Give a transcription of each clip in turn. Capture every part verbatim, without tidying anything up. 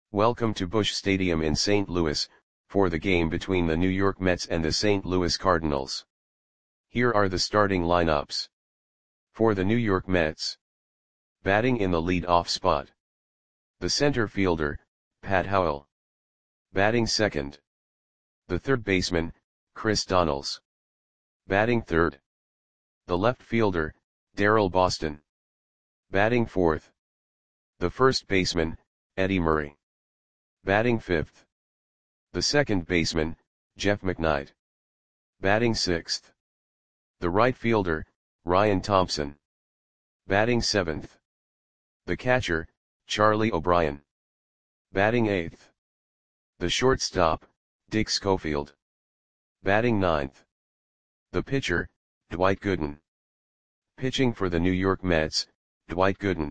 Welcome to Busch Stadium in Saint Louis, for the game between the New York Mets and the Saint Louis Cardinals. Here are the starting lineups. For the New York Mets. Batting in the lead-off spot. The center fielder, Pat Howell. Batting second. The third baseman, Chris Donnells. Batting third. The left fielder, Daryl Boston. Batting fourth. The first baseman, Eddie Murray. Batting fifth. The second baseman, Jeff McKnight. Batting sixth. The right fielder, Ryan Thompson. Batting seventh. The catcher, Charlie O'Brien. Batting eighth. The shortstop, Dick Schofield. Batting ninth. The pitcher, Dwight Gooden. Pitching for the New York Mets, Dwight Gooden.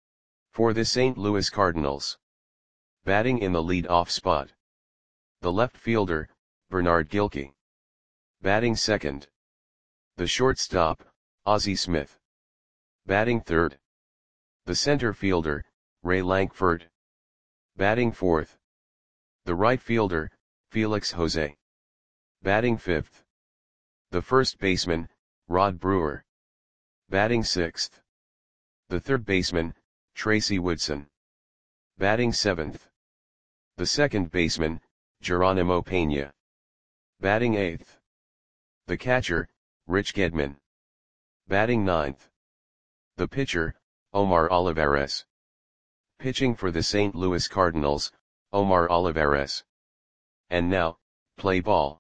For the Saint Louis Cardinals. Batting in the lead-off spot. The left fielder, Bernard Gilkey. Batting second. The shortstop, Ozzie Smith. Batting third. The center fielder, Ray Lankford. Batting fourth. The right fielder, Felix Jose. Batting fifth. The first baseman, Rod Brewer. Batting sixth. The third baseman, Tracy Woodson. Batting seventh. The second baseman, Geronimo Pena. Batting eighth. The catcher, Rich Gedman. Batting ninth. The pitcher, Omar Olivares. Pitching for the Saint Louis Cardinals, Omar Olivares. And now, play ball.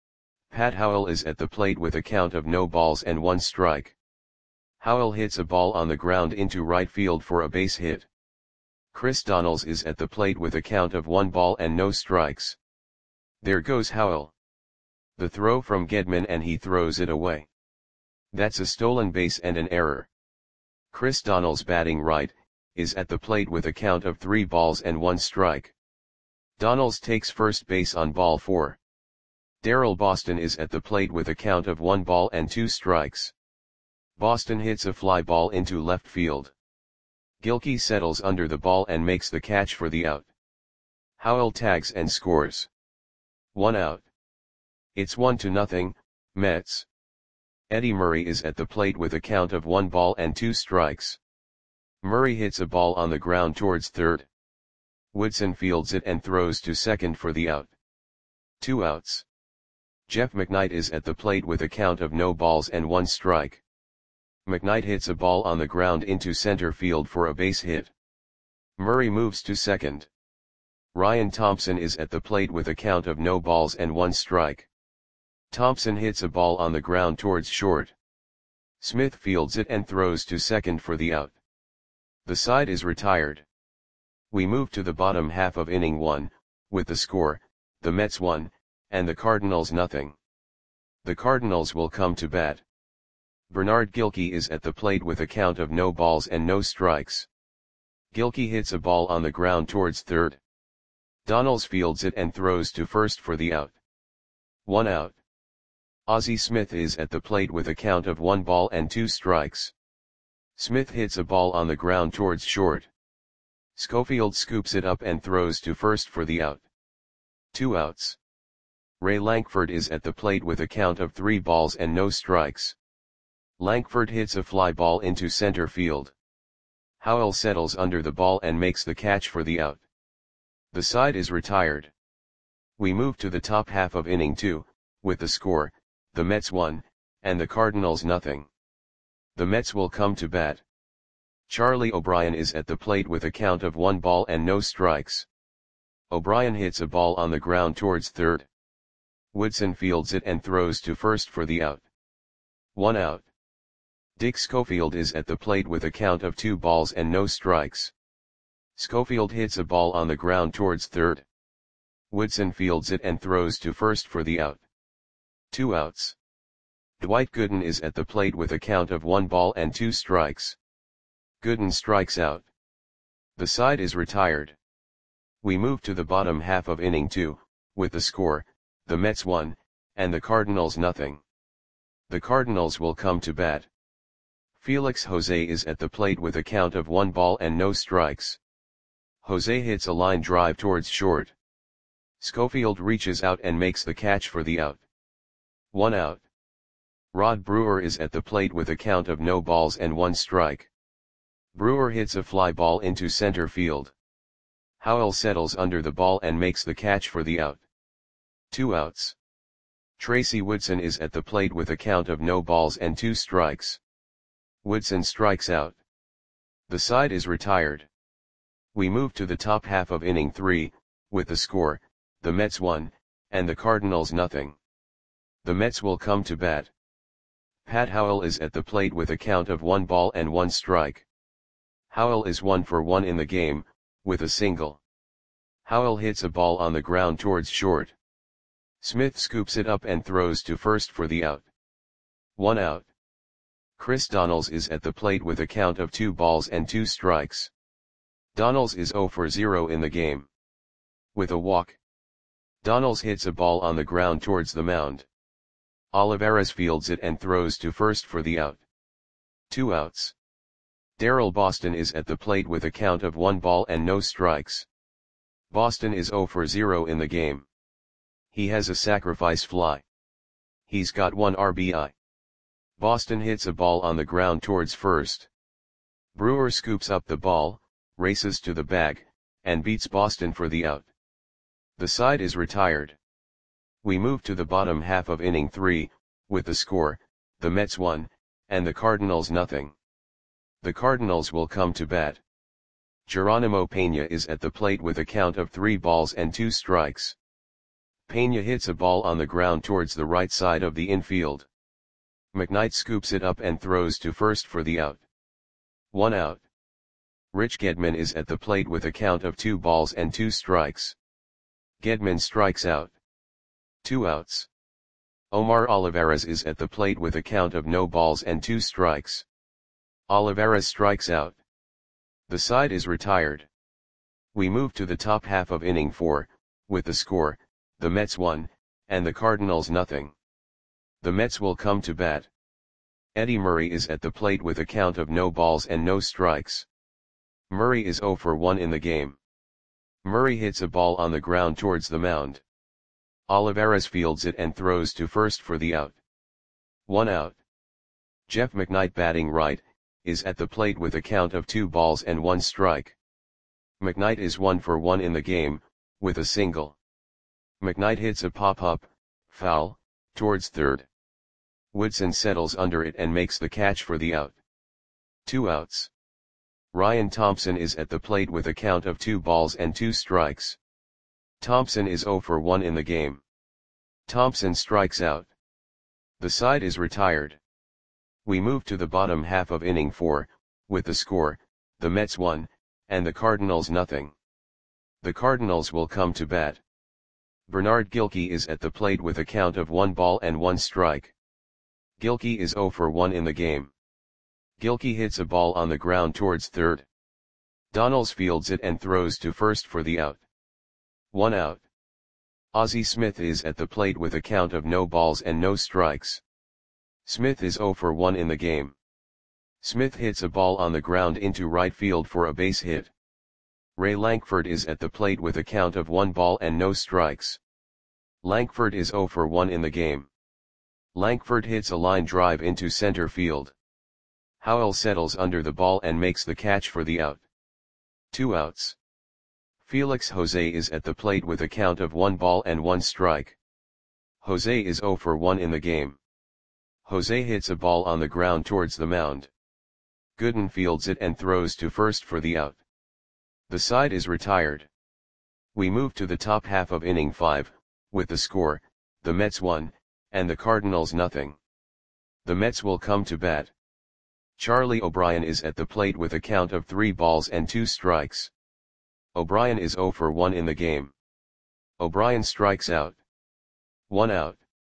Pat Howell is at the plate with a count of no balls and one strike. Howell hits a ball on the ground into right field for a base hit. Chris Donnells is at the plate with a count of one ball and no strikes. There goes Howell. The throw from Gedman and he throws it away. That's a stolen base and an error. Chris Donnells, batting right, is at the plate with a count of three balls and one strike. Donnells takes first base on ball four. Daryl Boston is at the plate with a count of one ball and two strikes. Boston hits a fly ball into left field. Gilkey settles under the ball and makes the catch for the out. Howell tags and scores. One out. It's one to nothing, Mets. Eddie Murray is at the plate with a count of one ball and two strikes. Murray hits a ball on the ground towards third. Woodson fields it and throws to second for the out. Two outs. Jeff McKnight is at the plate with a count of no balls and one strike. McKnight hits a ball on the ground into center field for a base hit. Murray moves to second. Ryan Thompson is at the plate with a count of no balls and one strike. Thompson hits a ball on the ground towards short. Smith fields it and throws to second for the out. The side is retired. We move to the bottom half of inning one, with the score, the Mets one, and the Cardinals nothing. The Cardinals will come to bat. Bernard Gilkey is at the plate with a count of no balls and no strikes. Gilkey hits a ball on the ground towards third. Donnells fields it and throws to first for the out. One out. Ozzie Smith is at the plate with a count of one ball and two strikes. Smith hits a ball on the ground towards short. Schofield scoops it up and throws to first for the out. Two outs. Ray Lankford is at the plate with a count of three balls and no strikes. Lankford hits a fly ball into center field. Howell settles under the ball and makes the catch for the out. The side is retired. We move to the top half of inning two, with the score, the Mets one, and the Cardinals nothing. The Mets will come to bat. Charlie O'Brien is at the plate with a count of one ball and no strikes. O'Brien hits a ball on the ground towards third. Woodson fields it and throws to first for the out. One out. Dick Schofield is at the plate with a count of two balls and no strikes. Schofield hits a ball on the ground towards third. Woodson fields it and throws to first for the out. Two outs. Dwight Gooden is at the plate with a count of one ball and two strikes. Gooden strikes out. The side is retired. We move to the bottom half of inning two, with the score, the Mets one, and the Cardinals nothing. The Cardinals will come to bat. Felix Jose is at the plate with a count of one ball and no strikes. Jose hits a line drive towards short. Schofield reaches out and makes the catch for the out. One out. Rod Brewer is at the plate with a count of no balls and one strike. Brewer hits a fly ball into center field. Howell settles under the ball and makes the catch for the out. Two outs. Tracy Woodson is at the plate with a count of no balls and two strikes. Woodson strikes out. The side is retired. We move to the top half of inning three, with the score, the Mets one, and the Cardinals nothing. The Mets will come to bat. Pat Howell is at the plate with a count of one ball and one strike. Howell is one for one in the game, with a single. Howell hits a ball on the ground towards short. Smith scoops it up and throws to first for the out. One out. Chris Donnells is at the plate with a count of two balls and two strikes. Donnells is zero for zero in the game. With a walk. Donnells hits a ball on the ground towards the mound. Olivares fields it and throws to first for the out. Two outs. Darrell Boston is at the plate with a count of one ball and no strikes. Boston is zero for zero in the game. He has a sacrifice fly. He's got one R B I. Boston hits a ball on the ground towards first. Brewer scoops up the ball, races to the bag, and beats Boston for the out. The side is retired. We move to the bottom half of inning three, with the score, the Mets one, and the Cardinals nothing. The Cardinals will come to bat. Geronimo Pena is at the plate with a count of three balls and two strikes. Pena hits a ball on the ground towards the right side of the infield. McKnight scoops it up and throws to first for the out. One out. Rich Gedman is at the plate with a count of two balls and two strikes. Gedman strikes out. Two outs. Omar Olivares is at the plate with a count of no balls and two strikes. Olivares strikes out. The side is retired. We move to the top half of inning four, with the score, the Mets one, and the Cardinals nothing. The Mets will come to bat. Eddie Murray is at the plate with a count of no balls and no strikes. Murray is zero for one in the game. Murray hits a ball on the ground towards the mound. Olivares fields it and throws to first for the out. One out. Jeff McKnight, batting right, is at the plate with a count of two balls and one strike. McKnight is one for one in the game, with a single. McKnight hits a pop-up, foul, towards third. Woodson settles under it and makes the catch for the out. Two outs. Ryan Thompson is at the plate with a count of two balls and two strikes. Thompson is zero for one in the game. Thompson strikes out. The side is retired. We move to the bottom half of inning four, with the score, the Mets one, and the Cardinals nothing. The Cardinals will come to bat. Bernard Gilkey is at the plate with a count of one ball and one strike. Gilkey is zero for one in the game. Gilkey hits a ball on the ground towards third. Donnells fields it and throws to first for the out. One out. Ozzie Smith is at the plate with a count of no balls and no strikes. Smith is zero for one in the game. Smith hits a ball on the ground into right field for a base hit. Ray Lankford is at the plate with a count of one ball and no strikes. Lankford is zero for one in the game. Lankford hits a line drive into center field. Howell settles under the ball and makes the catch for the out. Two outs. Felix Jose is at the plate with a count of one ball and one strike. Jose is zero for one in the game. Jose hits a ball on the ground towards the mound. Gooden fields it and throws to first for the out. The side is retired. We move to the top half of inning five, with the score, the Mets one, and the Cardinals nothing. The Mets will come to bat. Charlie O'Brien is at the plate with a count of three balls and two strikes. O'Brien is zero for one in the game. O'Brien strikes out. One out.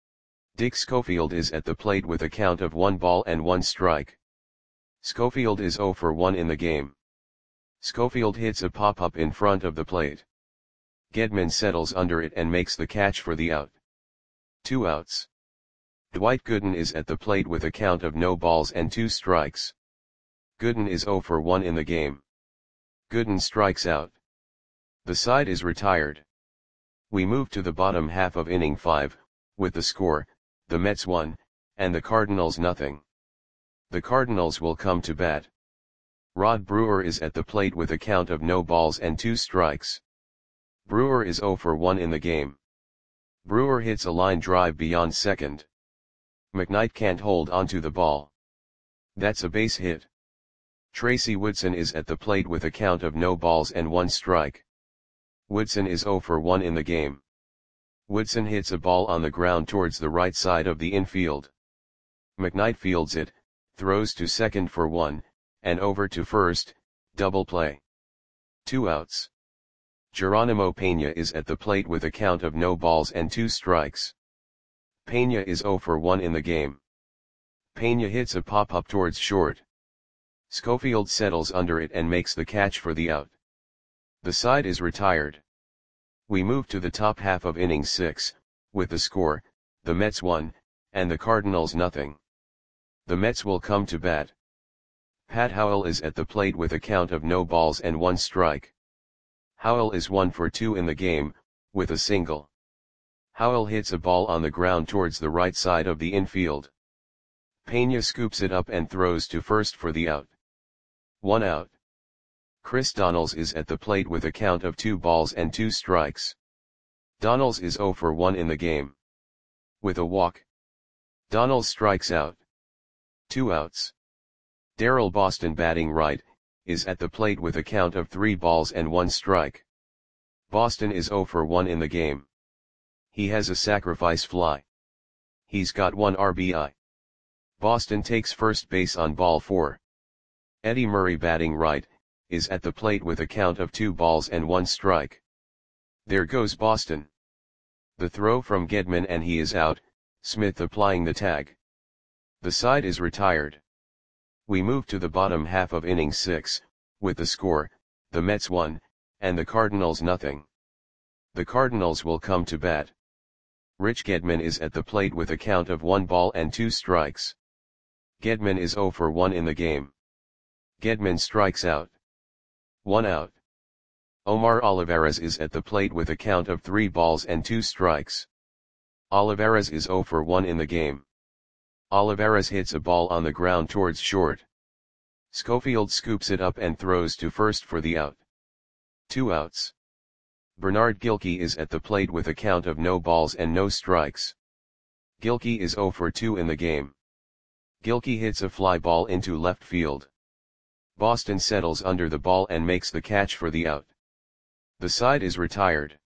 Dick Schofield is at the plate with a count of one ball and one strike. Schofield is zero for one in the game. Schofield hits a pop-up in front of the plate. Gedman settles under it and makes the catch for the out. Two outs. Dwight Gooden is at the plate with a count of no balls and two strikes. Gooden is zero for one in the game. Gooden strikes out. The side is retired. We move to the bottom half of inning five, with the score, the Mets one, and the Cardinals nothing. The Cardinals will come to bat. Rod Brewer is at the plate with a count of no balls and two strikes. Brewer is oh for one in the game. Brewer hits a line drive beyond second. McKnight can't hold onto the ball. That's a base hit. Tracy Woodson is at the plate with a count of no balls and one strike. Woodson is oh for one in the game. Woodson hits a ball on the ground towards the right side of the infield. McKnight fields it, throws to second for one, and over to first, double play. Two outs. Geronimo Pena is at the plate with a count of no balls and two strikes. Pena is oh for one in the game. Pena hits a pop-up towards short. Schofield settles under it and makes the catch for the out. The side is retired. We move to the top half of inning six, with the score, the Mets one, and the Cardinals nothing. The Mets will come to bat. Pat Howell is at the plate with a count of no balls and one strike. Howell is one for two in the game, with a single. Howell hits a ball on the ground towards the right side of the infield. Pena scoops it up and throws to first for the out. One out. Chris Donnells is at the plate with a count of two balls and two strikes. Donnells is oh for one in the game. With a walk. Donnells strikes out. Two outs. Darrell Boston, batting right, is at the plate with a count of three balls and one strike. Boston is oh for one in the game. He has a sacrifice fly. He's got one R B I. Boston takes first base on ball four. Eddie Murray, batting right, is at the plate with a count of two balls and one strike. There goes Boston. The throw from Gedman and he is out, Smith applying the tag. The side is retired. We move to the bottom half of inning six, with the score, the Mets one, and the Cardinals nothing. The Cardinals will come to bat. Rich Gedman is at the plate with a count of one ball and two strikes. Gedman is oh for one in the game. Gedman strikes out. One out. Omar Olivares is at the plate with a count of three balls and two strikes. Olivares is oh for one in the game. Olivares hits a ball on the ground towards short. Schofield scoops it up and throws to first for the out. Two outs. Bernard Gilkey is at the plate with a count of no balls and no strikes. Gilkey is oh for two in the game. Gilkey hits a fly ball into left field. Boston settles under the ball and makes the catch for the out. The side is retired.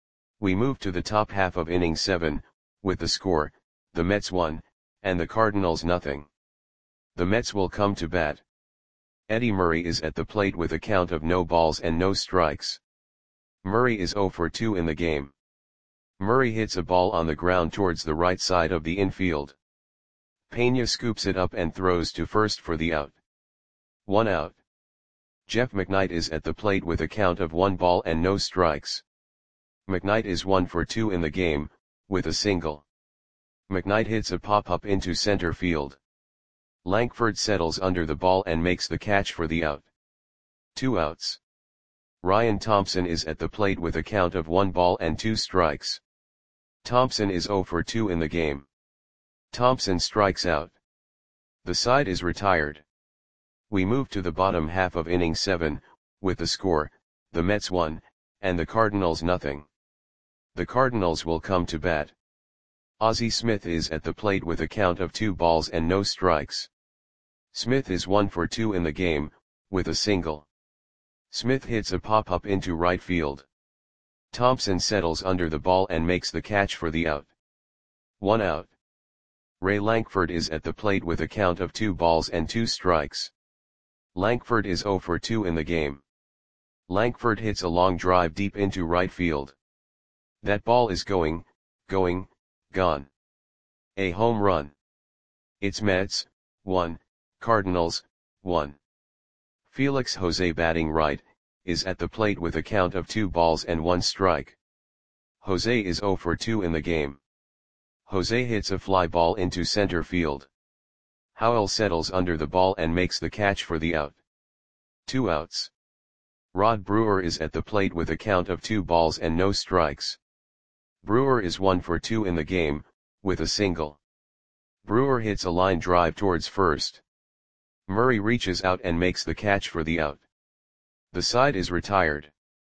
We move to the top half of inning seven, with the score, the Mets one, and the Cardinals nothing. The Mets will come to bat. Eddie Murray is at the plate with a count of no balls and no strikes. Murray is oh for two in the game. Murray hits a ball on the ground towards the right side of the infield. Pena scoops it up and throws to first for the out. One out. Jeff McKnight is at the plate with a count of one ball and no strikes. McKnight is one for two in the game, with a single. McKnight hits a pop-up into center field. Lankford settles under the ball and makes the catch for the out. Two outs. Ryan Thompson is at the plate with a count of one ball and two strikes. Thompson is oh for two in the game. Thompson strikes out. The side is retired. We move to the bottom half of inning seven, with the score, the Mets one, and the Cardinals nothing. The Cardinals will come to bat. Ozzie Smith is at the plate with a count of two balls and no strikes. Smith is one for two in the game, with a single. Smith hits a pop-up into right field. Thompson settles under the ball and makes the catch for the out. One out. Ray Lankford is at the plate with a count of two balls and two strikes. Lankford is oh for two in the game. Lankford hits a long drive deep into right field. That ball is going, going, gone. A home run. It's Mets, one, Cardinals, one. Felix Jose, batting right, is at the plate with a count of two balls and one strike. Jose is oh for two in the game. Jose hits a fly ball into center field. Howell settles under the ball and makes the catch for the out. Two outs. Rod Brewer is at the plate with a count of two balls and no strikes. Brewer is one for two in the game, with a single. Brewer hits a line drive towards first. Murray reaches out and makes the catch for the out. The side is retired.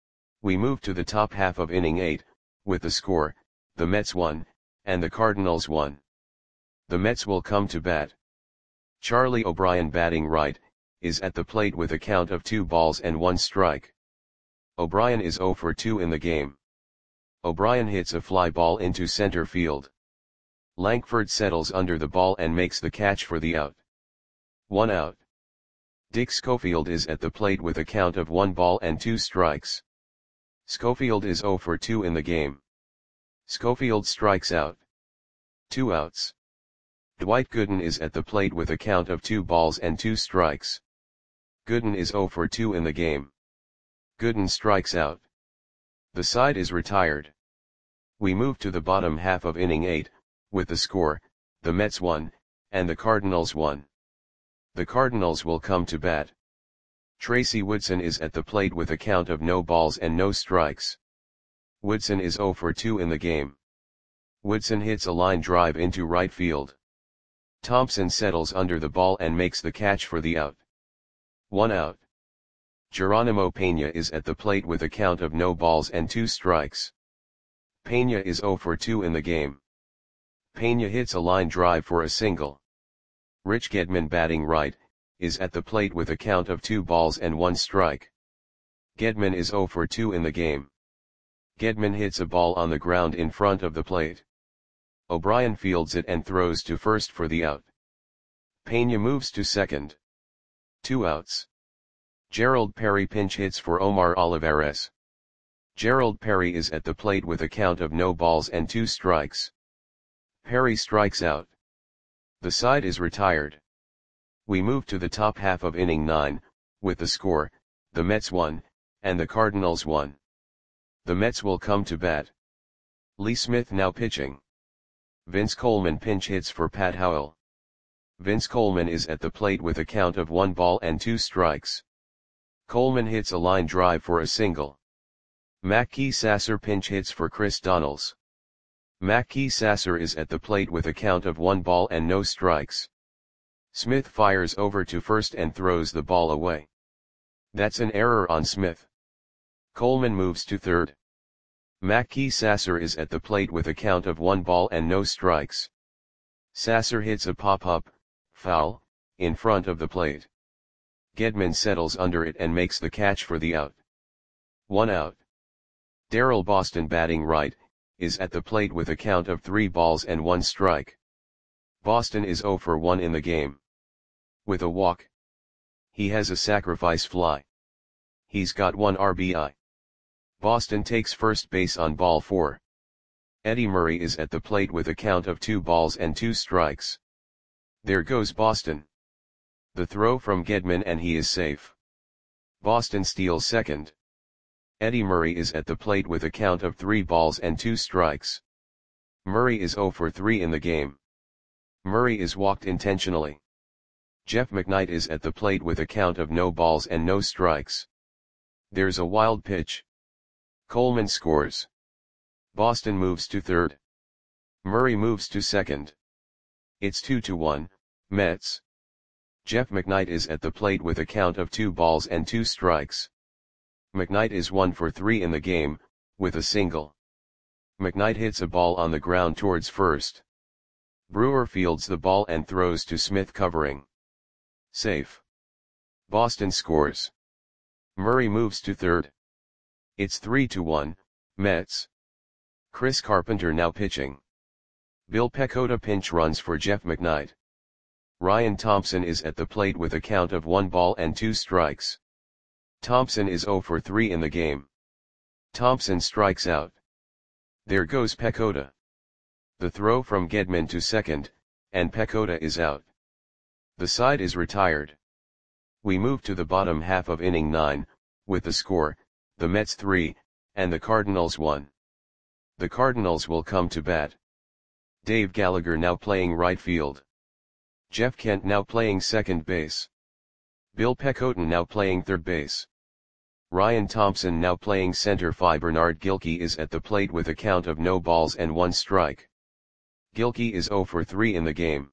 We move to the top half of inning eight, with the score, the Mets one, and the Cardinals one. The Mets will come to bat. Charlie O'Brien, batting right, is at the plate with a count of two balls and one strike. O'Brien is zero for two in the game. O'Brien hits a fly ball into center field. Lankford settles under the ball and makes the catch for the out. One out. Dick Schofield is at the plate with a count of one ball and two strikes. Schofield is zero for two in the game. Schofield strikes out. Two outs. Dwight Gooden is at the plate with a count of two balls and two strikes. Gooden is zero for two in the game. Gooden strikes out. The side is retired. We move to the bottom half of inning eight, with the score, the Mets one, and the Cardinals one. The Cardinals will come to bat. Tracy Woodson is at the plate with a count of no balls and no strikes. Woodson is zero for two in the game. Woodson hits a line drive into right field. Thompson settles under the ball and makes the catch for the out. One out. Geronimo Pena is at the plate with a count of no balls and two strikes. Pena is zero for two in the game. Pena hits a line drive for a single. Rich Gedman, batting right, is at the plate with a count of two balls and one strike. Gedman is zero for two in the game. Gedman hits a ball on the ground in front of the plate. O'Brien fields it and throws to first for the out. Pena moves to second. Two outs. Gerald Perry pinch hits for Omar Olivares. Gerald Perry is at the plate with a count of no balls and two strikes. Perry strikes out. The side is retired. We move to the top half of inning nine, with the score, the Mets one, and the Cardinals one. The Mets will come to bat. Lee Smith now pitching. Vince Coleman pinch hits for Pat Howell. Vince Coleman is at the plate with a count of one ball and two strikes. Coleman hits a line drive for a single. Mackey Sasser pinch hits for Chris Donnells. Mackey Sasser is at the plate with a count of one ball and no strikes. Smith fires over to first and throws the ball away. That's an error on Smith. Coleman moves to third. Mackey Sasser is at the plate with a count of one ball and no strikes. Sasser hits a pop-up, foul, in front of the plate. Gedman settles under it and makes the catch for the out. One out. Darrell Boston, batting right, is at the plate with a count of three balls and one strike. Boston is zero for one in the game. With a walk. He has a sacrifice fly. He's got one R B I. Boston takes first base on ball four. Eddie Murray is at the plate with a count of two balls and two strikes. There goes Boston. The throw from Gedman and he is safe. Boston steals second. Eddie Murray is at the plate with a count of three balls and two strikes. Murray is zero for three in the game. Murray is walked intentionally. Jeff McKnight is at the plate with a count of no balls and no strikes. There's a wild pitch. Coleman scores. Boston moves to third. Murray moves to second. It's two to one, Mets. Jeff McKnight is at the plate with a count of two balls and two strikes. McKnight is one for three in the game, with a single. McKnight hits a ball on the ground towards first. Brewer fields the ball and throws to Smith, covering. Safe. Boston scores. Murray moves to third. It's three to one, Mets. Chris Carpenter now pitching. Bill Pecota pinch runs for Jeff McKnight. Ryan Thompson is at the plate with a count of one ball and two strikes. Thompson is zero for three in the game. Thompson strikes out. There goes Pecota. The throw from Gedman to second, and Pecota is out. The side is retired. We move to the bottom half of inning nine, with the score, the Mets three, and the Cardinals one. The Cardinals will come to bat. Dave Gallagher now playing right field. Jeff Kent now playing second base. Bill Pecota now playing third base. Ryan Thompson now playing center five. Bernard Gilkey is at the plate with a count of no balls and one strike. Gilkey is zero for three in the game.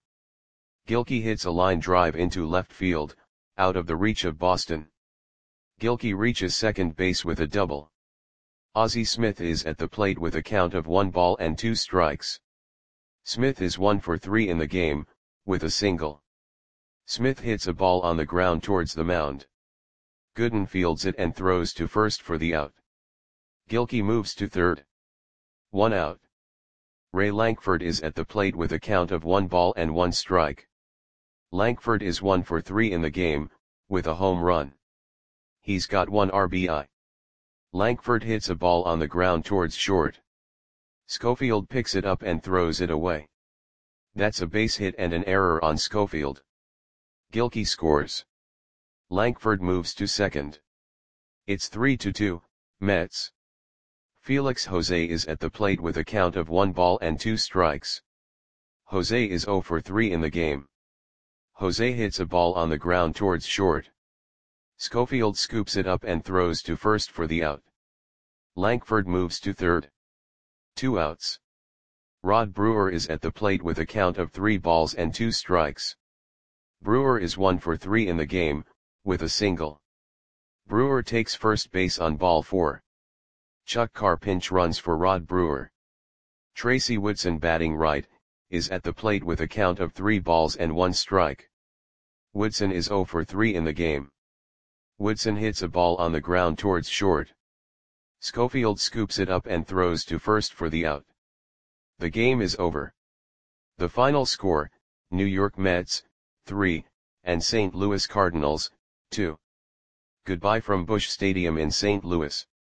Gilkey hits a line drive into left field, out of the reach of Boston. Gilkey reaches second base with a double. Ozzie Smith is at the plate with a count of one ball and two strikes. Smith is one for three in the game, with a single. Smith hits a ball on the ground towards the mound. Gooden fields it and throws to first for the out. Gilkey moves to third. One out. Ray Lankford is at the plate with a count of one ball and one strike. Lankford is one for three in the game, with a home run. He's got one R B I. Lankford hits a ball on the ground towards short. Schofield picks it up and throws it away. That's a base hit and an error on Schofield. Gilkey scores. Lankford moves to second. It's three to two, Mets. Felix Jose is at the plate with a count of one ball and two strikes. Jose is zero for three in the game. Jose hits a ball on the ground towards short. Schofield scoops it up and throws to first for the out. Lankford moves to third. Two outs. Rod Brewer is at the plate with a count of three balls and two strikes. Brewer is one for three in the game, with a single. Brewer takes first base on ball four. Chuck Carr pinch runs for Rod Brewer. Tracy Woodson, batting right, is at the plate with a count of three balls and one strike. Woodson is zero for three in the game. Woodson hits a ball on the ground towards short. Schofield scoops it up and throws to first for the out. The game is over. The final score, New York Mets, three, and Saint Louis Cardinals, two. Goodbye from Busch Stadium in Saint Louis.